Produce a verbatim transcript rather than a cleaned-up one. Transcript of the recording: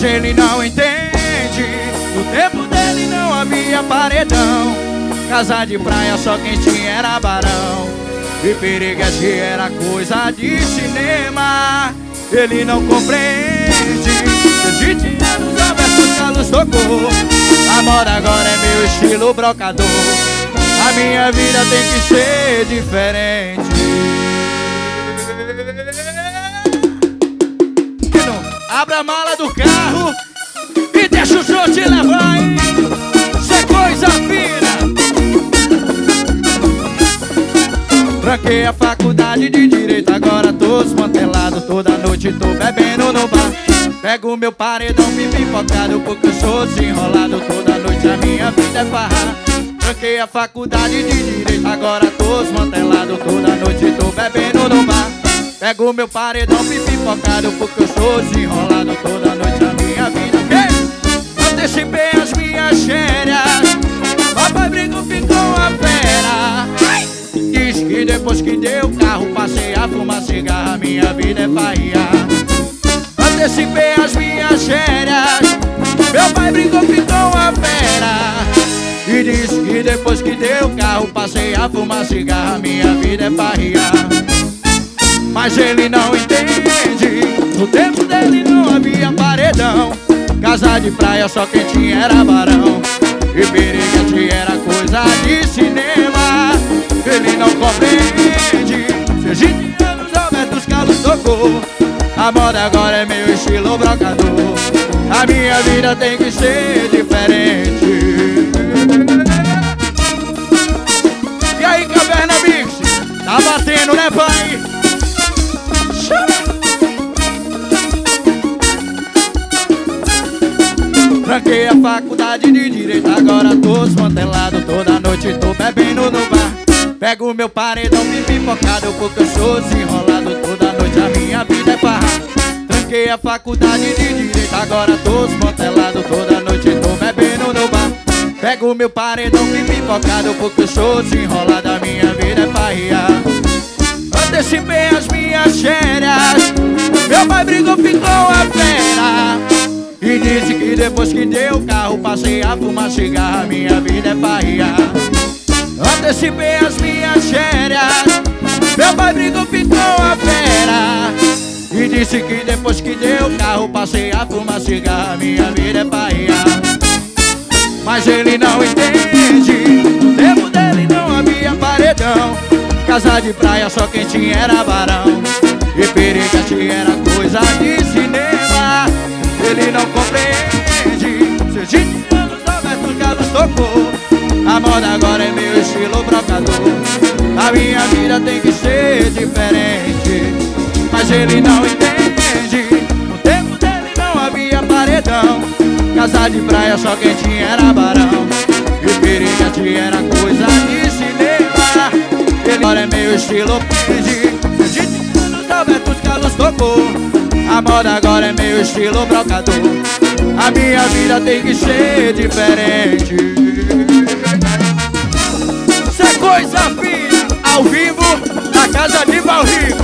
Mas ele não entende, no tempo dele não havia paredão. Casa de praia só quem tinha era barão. E Piriguete era coisa de cinema. Ele não compreende, vinte anos Roberto Carlos tocou. A moda agora é meu estilo brocador. A minha vida tem que ser diferente. Abra a mala do carro e deixa o show te levar, hein? Isso é coisa fina. Tranquei a faculdade de Direito, agora tô desmantelado. Toda noite tô bebendo no bar. Pego o meu paredão me pipocado, porque eu sou desenrolado. Toda noite a minha vida é farra. Tranquei a faculdade de Direito, agora tô desmantelado. Toda noite tô bebendo no bar. Pego o meu paredão pipocado, porque eu sou desenrolado. Toda noite a minha vida hey! Antecipei as minhas férias. Papai brincou, ficou a fera. Diz que depois que deu o carro passei a fumar cigarro. Minha vida é farriar. Antecipei as minhas férias. Meu pai brincou, ficou a fera. E diz que depois que deu o carro passei a fumar cigarro. Minha vida é farriar. Mas ele não entende, no tempo dele não havia paredão. Casa de praia só quem tinha era barão. E Piriguete era coisa de cinema. Ele não compreende, vinte anos Roberto Carlos tocou. A moda agora é meu estilo brocador. A minha vida tem que ser diferente. E aí, Caverna Mix, tá batendo, né, pai? Tranquei a faculdade de Direito, agora tô desmantelado. Toda noite tô bebendo no bar. Pego o meu paredão me pipocado, porque eu sou desenrolado. Toda noite a minha vida é farra. Tranquei a faculdade de Direito, agora tô desmantelado. Toda noite tô bebendo no bar. Pego o meu paredão me pipocado, porque eu sou desenrolado. A minha vida é farriar. Antecipei as minhas férias. Meu pai brigou, ficou a fera. E disse que depois que deu o carro passei a fumar cigarro. Minha vida é farriar. Antecipei as minhas férias. Meu pai brigou, ficou a fera. E disse que depois que deu o carro passei a fumar cigarro. Minha vida é farriar. Mas ele não entende, no tempo dele não havia paredão. Casa de praia só quem tinha era barão. E Piriguete era coisa de cinema. Ele não compreende, seus vinte anos Roberto Carlos tocou. A moda agora é meu estilo brocador. A minha vida tem que ser diferente. Mas ele não entende, no tempo dele não havia paredão. Casa de praia só quem tinha era barão. E Piriguete era coisa de cinema. Ele agora é meu estilo pede. Seus vinte anos Roberto Carlos tocou. A moda agora é meu estilo brocador. A minha vida tem que ser diferente. Isso é coisa fina, ao vivo, na casa de Valrico.